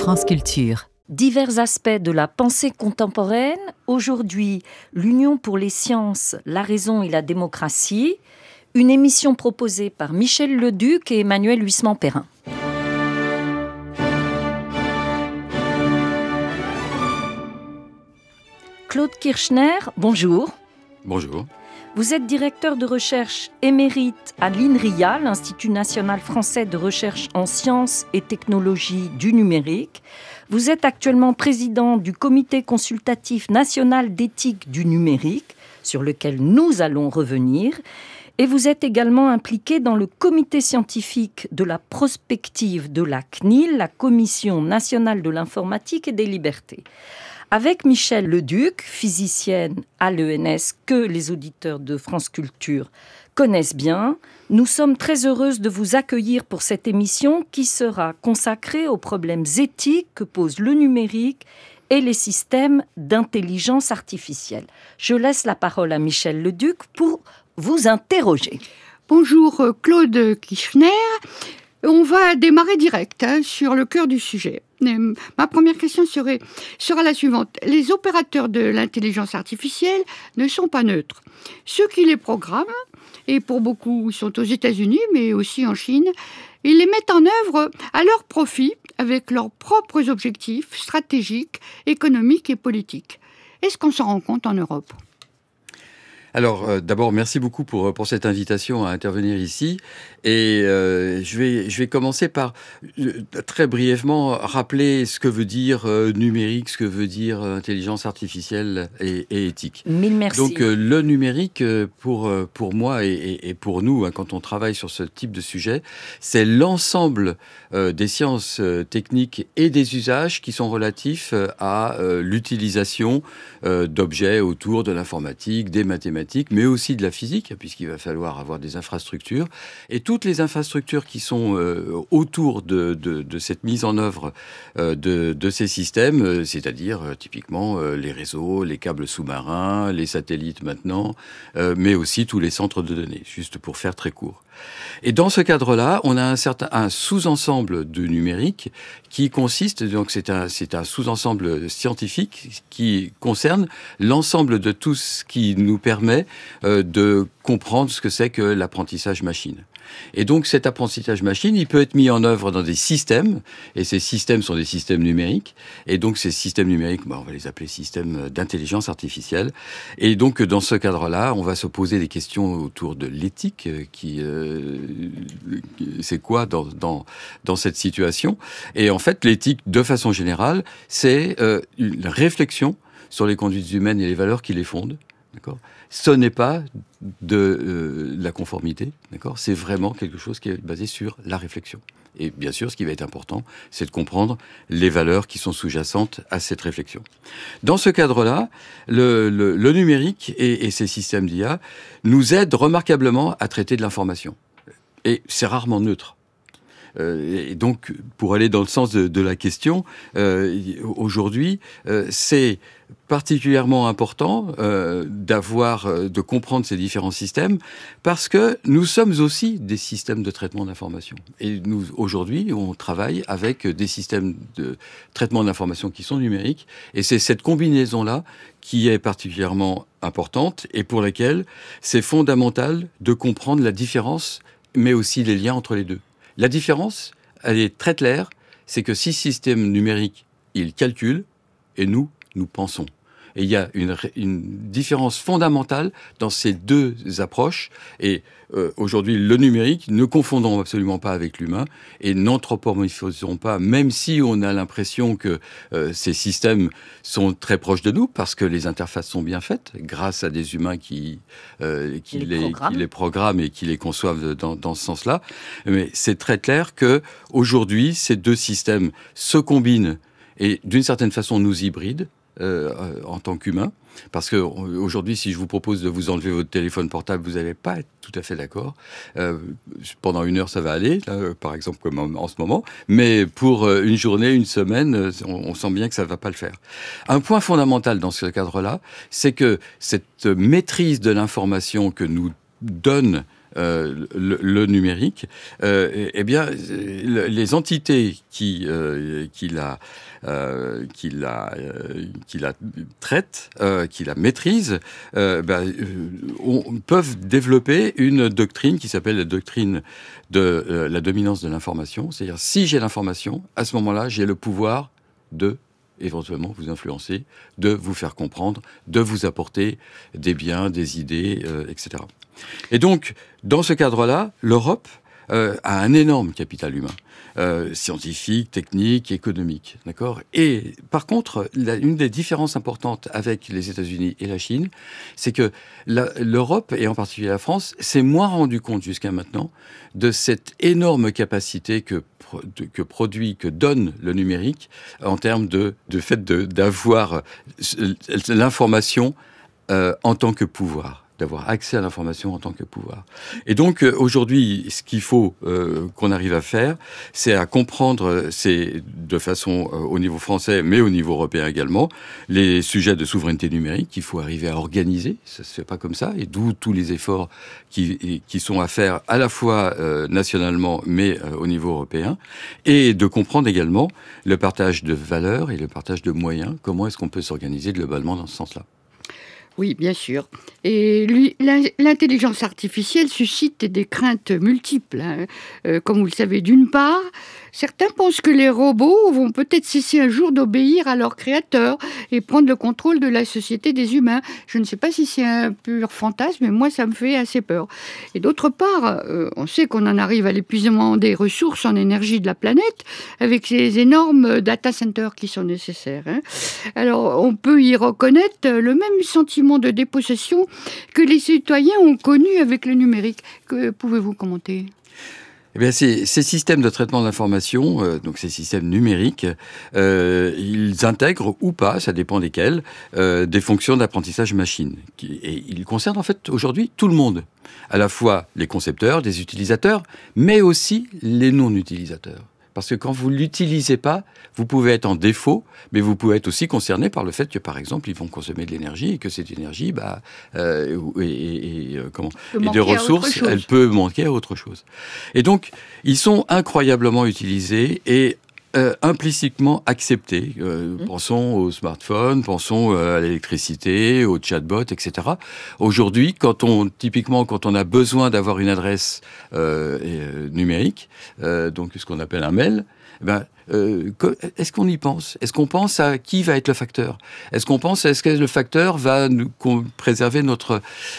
France Culture. Divers aspects de la pensée contemporaine. Aujourd'hui, l'Union pour les sciences, la raison et la démocratie. Une émission proposée par Michel Leduc et Emmanuel Huisman-Perrin. Claude Kirchner, bonjour. Bonjour. Vous êtes directeur de recherche émérite à l'INRIA, l'Institut national français de recherche en sciences et technologies du numérique. Vous êtes actuellement président du Comité consultatif national d'éthique du numérique, sur lequel nous allons revenir. Et vous êtes également impliqué dans le comité scientifique de la prospective de la CNIL, la Commission nationale de l'informatique et des libertés. Avec Michel Leduc, physicienne à l'ENS que les auditeurs de France Culture connaissent bien, nous sommes très heureuses de vous accueillir pour cette émission qui sera consacrée aux problèmes éthiques que pose le numérique et les systèmes d'intelligence artificielle. Je laisse la parole à Michel Leduc pour vous interroger. Bonjour Claude Kirchner. On va démarrer direct sur le cœur du sujet. Ma première question sera la suivante. Les opérateurs de l'intelligence artificielle ne sont pas neutres. Ceux qui les programment, et pour beaucoup sont aux États-Unis, mais aussi en Chine, ils les mettent en œuvre à leur profit avec leurs propres objectifs stratégiques, économiques et politiques. Est-ce qu'on s'en rend compte en Europe ? Alors, d'abord, merci beaucoup pour cette invitation à intervenir ici. Et je vais commencer par, très brièvement, rappeler ce que veut dire numérique, ce que veut dire intelligence artificielle et éthique. Mille merci. Donc, le numérique, pour moi et pour nous, quand on travaille sur ce type de sujet, c'est l'ensemble des sciences techniques et des usages qui sont relatifs à l'utilisation d'objets autour de l'informatique, des mathématiques, mais aussi de la physique, puisqu'il va falloir avoir des infrastructures. Et toutes les infrastructures qui sont autour de cette mise en œuvre de ces systèmes, c'est-à-dire typiquement les réseaux, les câbles sous-marins, les satellites maintenant, mais aussi tous les centres de données, juste pour faire très court. Et dans ce cadre-là, on a un sous-ensemble de numérique qui consiste, donc c'est un sous-ensemble scientifique qui concerne l'ensemble de tout ce qui nous permet de comprendre ce que c'est que l'apprentissage machine. Et donc cet apprentissage machine, il peut être mis en œuvre dans des systèmes, et ces systèmes sont des systèmes numériques, et donc ces systèmes numériques, on va les appeler systèmes d'intelligence artificielle, et donc dans ce cadre-là, on va se poser des questions autour de l'éthique, c'est quoi dans cette situation. Et en fait, l'éthique, de façon générale, c'est une réflexion sur les conduites humaines et les valeurs qui les fondent. D'accord ? Ce n'est pas de la conformité, d'accord ? C'est vraiment quelque chose qui est basé sur la réflexion. Et bien sûr, ce qui va être important, c'est de comprendre les valeurs qui sont sous-jacentes à cette réflexion. Dans ce cadre-là, le numérique et ces systèmes d'IA nous aident remarquablement à traiter de l'information. Et c'est rarement neutre. Et donc, pour aller dans le sens de la question, aujourd'hui, c'est particulièrement important de comprendre ces différents systèmes parce que nous sommes aussi des systèmes de traitement d'information. Et nous, aujourd'hui, on travaille avec des systèmes de traitement d'information qui sont numériques et c'est cette combinaison-là qui est particulièrement importante et pour laquelle c'est fondamental de comprendre la différence mais aussi les liens entre les deux. La différence, elle est très claire, c'est que si système numérique, il calcule, et nous pensons. Et il y a une différence fondamentale dans ces deux approches. Et aujourd'hui, le numérique, ne confondons absolument pas avec l'humain et n'anthropomorphisons pas, même si on a l'impression que ces systèmes sont très proches de nous, parce que les interfaces sont bien faites, grâce à des humains qui les programment et qui les conçoivent dans ce sens-là. Mais c'est très clair qu'aujourd'hui, ces deux systèmes se combinent et d'une certaine façon nous hybrident. En tant qu'humain, parce que aujourd'hui, si je vous propose de vous enlever votre téléphone portable, vous n'allez pas être tout à fait d'accord. Pendant 1 heure, ça va aller, là, par exemple comme en ce moment, mais pour une journée, une semaine, on sent bien que ça ne va pas le faire. Un point fondamental dans ce cadre-là, c'est que cette maîtrise de l'information que nous donne le numérique, eh bien, les entités qui la traitent, qui la maîtrisent, peuvent développer une doctrine qui s'appelle la doctrine de la dominance de l'information. C'est-à-dire, si j'ai l'information, à ce moment-là, j'ai le pouvoir de éventuellement vous influencer, de vous faire comprendre, de vous apporter des biens, des idées, etc. Et donc, dans ce cadre-là, l'Europe a un énorme capital humain, scientifique, technique, économique, d'accord ? Et par contre, une des différences importantes avec les États-Unis et la Chine, c'est que l'Europe, et en particulier la France, s'est moins rendu compte jusqu'à maintenant de cette énorme capacité que donne le numérique en termes de fait d'avoir l'information en tant que pouvoir, d'avoir accès à l'information en tant que pouvoir. Et donc, aujourd'hui, ce qu'il faut qu'on arrive à faire, c'est à comprendre, de façon au niveau français, mais au niveau européen également, les sujets de souveraineté numérique qu'il faut arriver à organiser. Ça se fait pas comme ça, et d'où tous les efforts qui sont à faire à la fois nationalement, mais au niveau européen, et de comprendre également le partage de valeurs et le partage de moyens. Comment est-ce qu'on peut s'organiser globalement dans ce sens-là ? Oui, bien sûr. Et l'intelligence artificielle suscite des craintes multiples. Comme vous le savez, d'une part, certains pensent que les robots vont peut-être cesser un jour d'obéir à leurs créateurs et prendre le contrôle de la société des humains. Je ne sais pas si c'est un pur fantasme, mais moi, ça me fait assez peur. Et d'autre part, on sait qu'on en arrive à l'épuisement des ressources en énergie de la planète avec ces énormes data centers qui sont nécessaires. Alors, on peut y reconnaître le même sentiment de dépossession que les citoyens ont connu avec le numérique. Que pouvez-vous commenter ? Eh bien, ces systèmes de traitement de l'information, donc ces systèmes numériques, ils intègrent ou pas, ça dépend desquels, des fonctions d'apprentissage machine. Et ils concernent en fait aujourd'hui tout le monde, à la fois les concepteurs, les utilisateurs, mais aussi les non-utilisateurs. Parce que quand vous ne l'utilisez pas, vous pouvez être en défaut, mais vous pouvez être aussi concerné par le fait que, par exemple, ils vont consommer de l'énergie et que cette énergie, et des ressources, elle peut manquer à autre chose. Et donc, ils sont incroyablement utilisés et implicitement acceptés. Pensons aux smartphones, pensons à l'électricité, aux chatbots, etc. Aujourd'hui, quand on a besoin d'avoir une adresse numérique, donc ce qu'on appelle un mail, est-ce qu'on y pense ? Est-ce qu'on pense à qui va être le facteur ? Est-ce que le facteur va nous préserver notre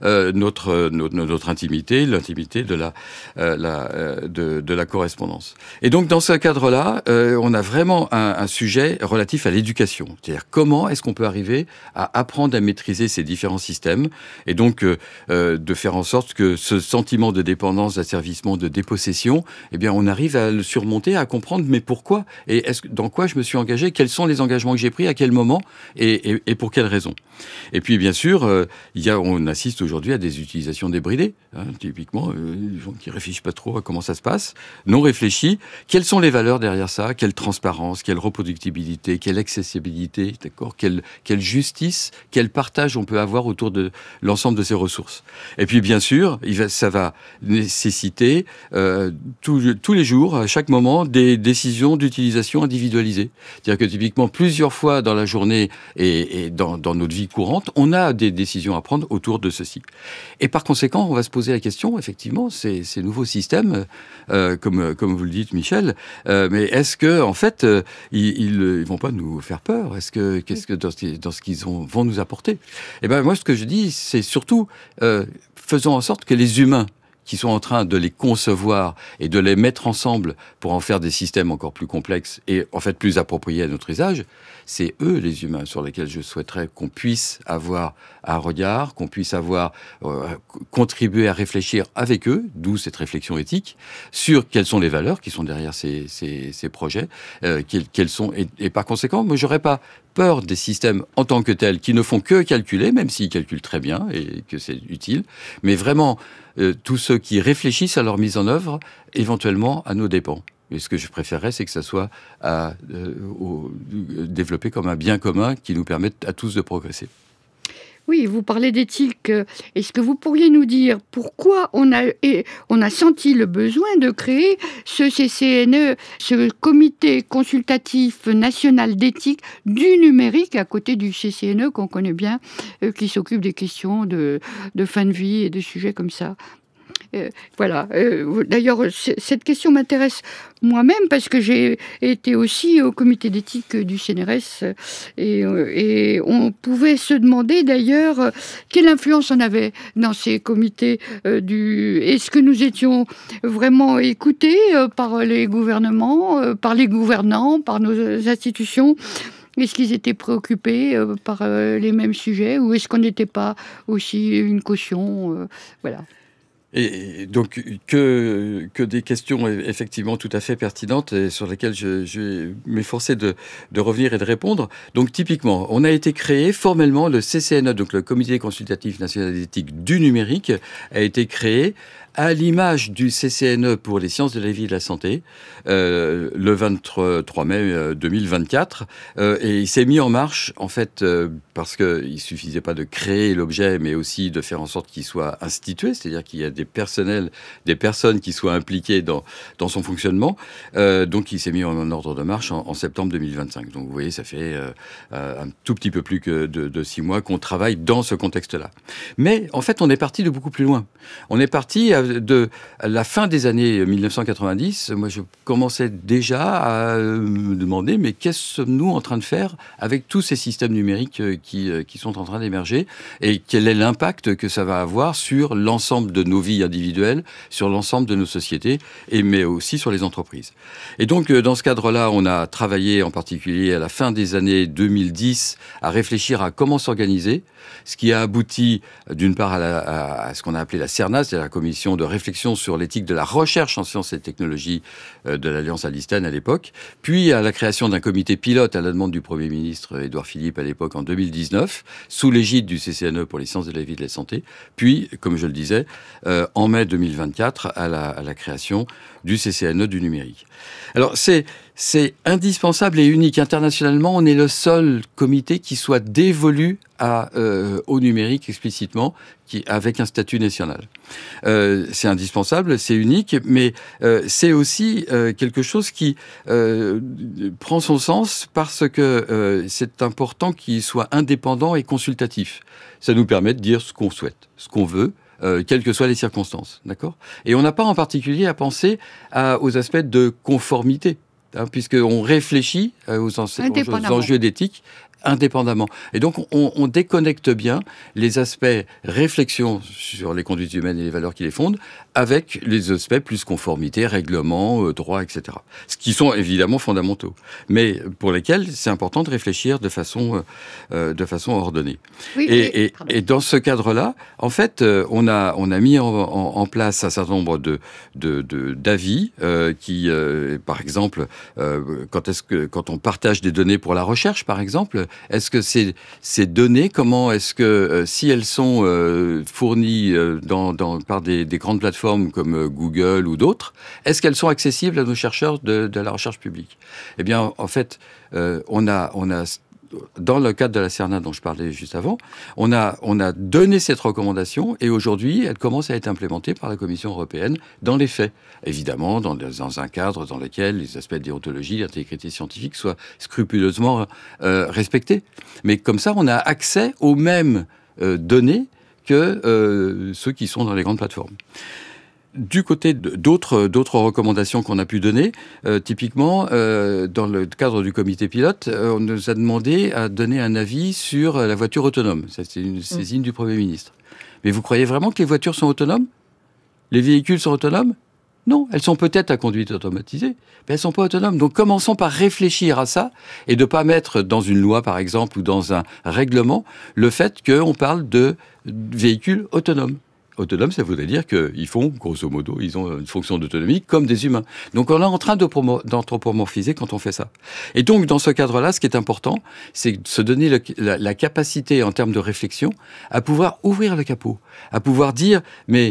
intimité, l'intimité de la correspondance ? Et donc, dans ce cadre-là, on a vraiment un sujet relatif à l'éducation. C'est-à-dire, comment est-ce qu'on peut arriver à apprendre à maîtriser ces différents systèmes et donc de faire en sorte que ce sentiment de dépendance, d'asservissement, de dépossession, eh bien, on arrive à le surmonter, à comprendre, mais pourquoi ? Et dans quoi je me suis engagé ? Quels sont les engagements que j'ai pris ? À quel moment ? Et pour quelles raisons ? Et puis, bien sûr, on assiste aujourd'hui à des utilisations débridées. Typiquement, les gens qui réfléchissent pas trop à comment ça se passe, non réfléchis. Quelles sont les valeurs derrière ça ? Quelle transparence ? Quelle reproductibilité ? Quelle accessibilité ? D'accord ? Quelle justice ? Quel partage on peut avoir autour de l'ensemble de ces ressources ? Et puis, bien sûr, ça va nécessiter tous les jours, à chaque moment, des décisions d'utilisation individualisée. C'est-à-dire que typiquement, plusieurs fois dans la journée et dans notre vie courante, on a des décisions à prendre autour de ceci. Et par conséquent, on va se poser la question, effectivement, ces nouveaux systèmes, comme vous le dites, Michel, mais est-ce que, en fait, ils vont pas nous faire peur ? Qu'est-ce que dans ce qu'ils vont nous apporter ? Eh ben, moi, ce que je dis, c'est surtout faisons en sorte que les humains qui sont en train de les concevoir et de les mettre ensemble pour en faire des systèmes encore plus complexes et en fait plus appropriés à notre usage, c'est eux, les humains, sur lesquels je souhaiterais qu'on puisse avoir un regard, qu'on puisse avoir contribué à réfléchir avec eux, d'où cette réflexion éthique, sur quelles sont les valeurs qui sont derrière ces projets, quelles sont, et par conséquent, moi, j'aurais pas peur des systèmes en tant que tels qui ne font que calculer, même s'ils calculent très bien et que c'est utile, mais vraiment tous ceux qui réfléchissent à leur mise en œuvre, éventuellement à nos dépens. Et ce que je préférerais, c'est que ça soit développé comme un bien commun qui nous permette à tous de progresser. Oui, vous parlez d'éthique. Est-ce que vous pourriez nous dire pourquoi on a senti le besoin de créer ce CCNE, ce comité consultatif national d'éthique du numérique, à côté du CCNE qu'on connaît bien, qui s'occupe des questions de fin de vie et de sujets comme ça? Voilà. D'ailleurs, cette question m'intéresse moi-même parce que j'ai été aussi au comité d'éthique du CNRS et on pouvait se demander d'ailleurs quelle influence on avait dans ces comités. Est-ce que nous étions vraiment écoutés par les gouvernements, par les gouvernants, par nos institutions? Est-ce qu'ils étaient préoccupés par les mêmes sujets ou est-ce qu'on n'était pas aussi une caution? Voilà. Et donc que des questions effectivement tout à fait pertinentes et sur lesquelles je vais m'efforcer de revenir et de répondre. Donc typiquement, on a été créé formellement, le CCNE, donc le Comité consultatif national d'éthique du numérique, a été créé à l'image du CCNE pour les sciences de la vie et de la santé, le 23 mai 2024. Et il s'est mis en marche, en fait, parce qu'il ne suffisait pas de créer l'objet, mais aussi de faire en sorte qu'il soit institué, c'est-à-dire qu'il y a des personnes qui soient impliquées dans son fonctionnement. Donc il s'est mis en ordre de marche en septembre 2025. Donc vous voyez, ça fait un tout petit peu plus que de 6 mois qu'on travaille dans ce contexte-là. Mais en fait, on est parti de beaucoup plus loin. On est parti de la fin des années 1990, moi je commençais déjà à me demander mais qu'est-ce que sommes-nous en train de faire avec tous ces systèmes numériques qui sont en train d'émerger et quel est l'impact que ça va avoir sur l'ensemble de nos vies individuelles, sur l'ensemble de nos sociétés, mais aussi sur les entreprises. Et donc dans ce cadre-là, on a travaillé en particulier à la fin des années 2010 à réfléchir à comment s'organiser, ce qui a abouti d'une part à ce qu'on a appelé la CERNAS, c'est-à-dire la commission de réflexion sur l'éthique de la recherche en sciences et technologies de l'Alliance Alistane à l'époque, puis à la création d'un comité pilote à la demande du Premier ministre Édouard Philippe à l'époque en 2019, sous l'égide du CCNE pour les sciences de la vie et de la santé, puis, comme je le disais, en mai 2024 à la création du CCNE du numérique. Alors c'est indispensable et unique. Internationalement, on est le seul comité qui soit dévolu au numérique explicitement, avec un statut national. C'est indispensable, c'est unique, mais c'est aussi quelque chose qui prend son sens parce que c'est important qu'il soit indépendant et consultatif. Ça nous permet de dire ce qu'on souhaite, ce qu'on veut, quelles que soient les circonstances, d'accord ? Et on n'a pas en particulier à penser aux aspects de conformité, puisqu'on réfléchit aux enjeux d'éthique indépendamment. Et donc, on déconnecte bien les aspects réflexion sur les conduites humaines et les valeurs qui les fondent avec les aspects plus conformité, règlement, droit, etc. Ce qui sont évidemment fondamentaux, mais pour lesquels c'est important de réfléchir de façon ordonnée. Oui, et dans ce cadre-là, en fait, on a mis en place un certain nombre d'avis qui, par exemple, quand on partage des données pour la recherche, par exemple, est-ce que ces données, comment est-ce que si elles sont fournies par des grandes plateformes comme Google ou d'autres, est-ce qu'elles sont accessibles à nos chercheurs de la recherche publique ? Eh bien, en fait, on a dans le cadre de la CERNA dont je parlais juste avant, on a donné cette recommandation et aujourd'hui, elle commence à être implémentée par la Commission européenne dans les faits. Évidemment, dans un cadre dans lequel les aspects de déontologie, d'intégrité scientifique soient scrupuleusement respectés. Mais comme ça, on a accès aux mêmes données que ceux qui sont dans les grandes plateformes. Du côté d'autres recommandations qu'on a pu donner, typiquement, dans le cadre du comité pilote, on nous a demandé à donner un avis sur la voiture autonome. Ça, c'est une saisine du Premier ministre. Mais vous croyez vraiment que les voitures sont autonomes ? Les véhicules sont autonomes ? Non, elles sont peut-être à conduite automatisée, mais elles ne sont pas autonomes. Donc commençons par réfléchir à ça et de ne pas mettre dans une loi, par exemple, ou dans un règlement, le fait qu'on parle de véhicules autonomes. Autonomes, ça voudrait dire qu'ils font, grosso modo, ils ont une fonction d'autonomie comme des humains. Donc on est en train d'anthropomorphiser quand on fait ça. Et donc dans ce cadre-là, ce qui est important, c'est de se donner la capacité en termes de réflexion à pouvoir ouvrir le capot, à pouvoir dire, mais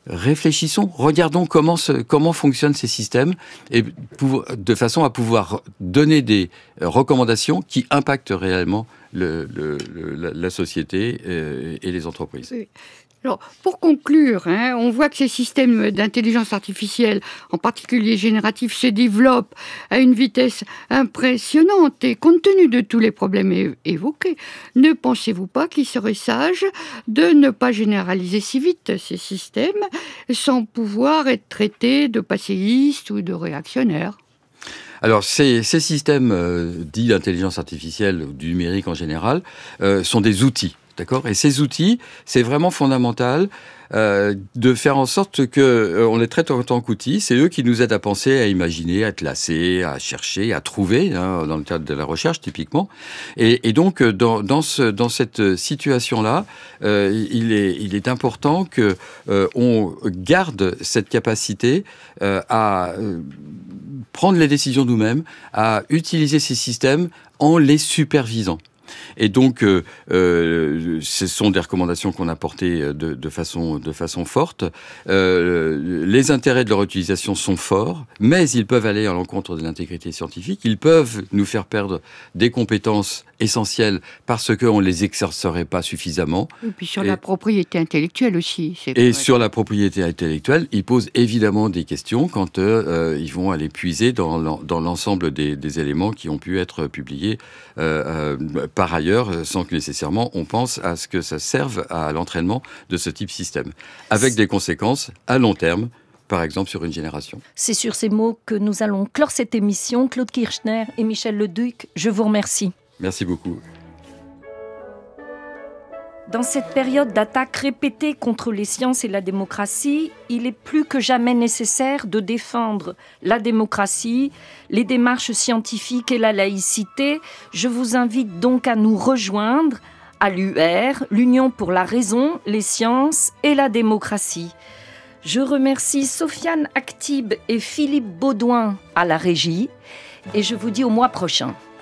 réfléchissons, regardons comment fonctionnent ces systèmes, et de façon à pouvoir donner des recommandations qui impactent réellement la société et les entreprises. Oui. Alors, pour conclure, on voit que ces systèmes d'intelligence artificielle, en particulier génératifs, se développent à une vitesse impressionnante. Et compte tenu de tous les problèmes évoqués, ne pensez-vous pas qu'il serait sage de ne pas généraliser si vite ces systèmes sans pouvoir être traités de passéistes ou de réactionnaires ? Alors, ces systèmes dits d'intelligence artificielle, ou du numérique en général, sont des outils. D'accord ? Et ces outils, c'est vraiment fondamental de faire en sorte qu'on les traite en tant qu'outils. C'est eux qui nous aident à penser, à imaginer, à classer, à chercher, à trouver, dans le cadre de la recherche typiquement. Et donc, dans cette situation-là, il est important que on garde cette capacité à prendre les décisions nous-mêmes, à utiliser ces systèmes en les supervisant. Et donc, ce sont des recommandations qu'on a portées de façon forte. Les intérêts de leur utilisation sont forts, mais ils peuvent aller à l'encontre de l'intégrité scientifique. Ils peuvent nous faire perdre des compétences essentielles parce qu'on ne les exercerait pas suffisamment. Et puis sur la propriété intellectuelle aussi. Sur la propriété intellectuelle, ils posent évidemment des questions quand ils vont aller puiser dans l'ensemble des éléments qui ont pu être publiés par ailleurs, sans que nécessairement on pense à ce que ça serve à l'entraînement de ce type de système, avec des conséquences à long terme, par exemple sur une génération. C'est sur ces mots que nous allons clore cette émission. Claude Kirchner et Michel Leduc, je vous remercie. Merci beaucoup. Dans cette période d'attaques répétées contre les sciences et la démocratie, il est plus que jamais nécessaire de défendre la démocratie, les démarches scientifiques et la laïcité. Je vous invite donc à nous rejoindre à l'UR, l'Union pour la raison, les sciences et la démocratie. Je remercie Sofiane Aktib et Philippe Baudouin à la régie et je vous dis au mois prochain.